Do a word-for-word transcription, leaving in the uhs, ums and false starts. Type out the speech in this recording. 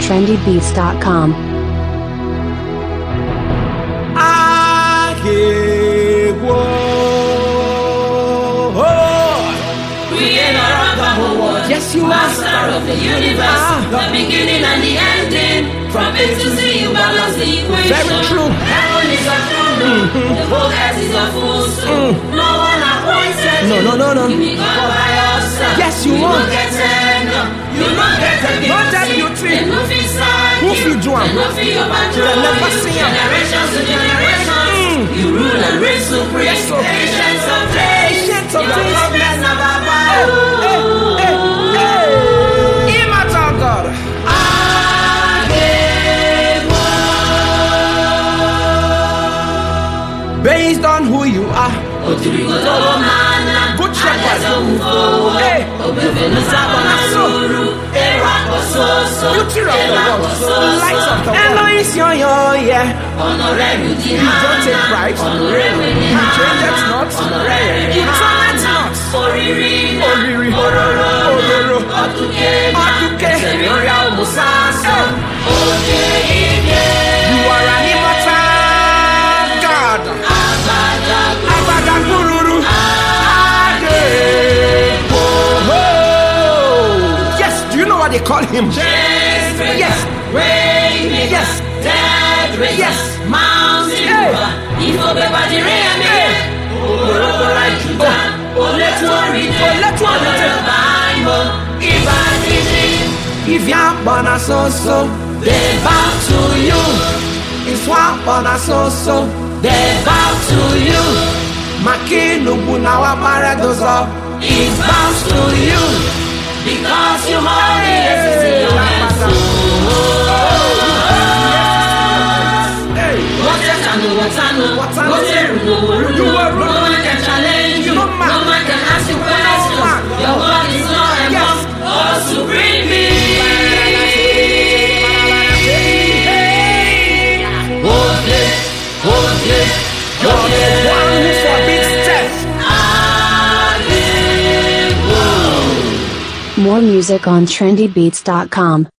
trendy beats dot com. Yes, you are Master of the universe, ah. the beginning and the ending. From A to Z, you balance the equation. Very true. Heaven is a throne, mm-hmm. The whole earth is a footstool. Mm. No one appointed. No, no, no, no. You be God by yourself. Yes, you, you are. You don't get ten. You don't get ten. Not that beauty. They no fit side. Who fit do am? They no fit overthrow. They never see am. Generations to generations. Mm. You rule and reign supreme. Yes, so. Patience of days. Patience of days. days. Your problems never bow. Hey, hey, hey. Immortal God. Based on who you are, good shepherd. Hey, beauty of the world, light of the world. Elohim, yo, yo, yeah. You don't take pride. You change it not. You turn it not. Oriri, ororo, otuke, oria omusaso. You are an immortal God. Abada gururu. Yes, do you know what they call him? Yes. Yes. Yes. Mountain mover. If everybody rain me. Oh, let one read. Oh, let one read. If you're born a so-so, they bow to you. If you're born a so-so, they bow to you. Makinu bunawa paradoso, it bows to you. Because you hold the essence in your hands. What a channel, what a no, what a no, you are no one can challenge you. No man can ask you questions. Your word is not enough to bring me. Hold it, hold it, you're the one who forbids death. More music on trendy beats dot com.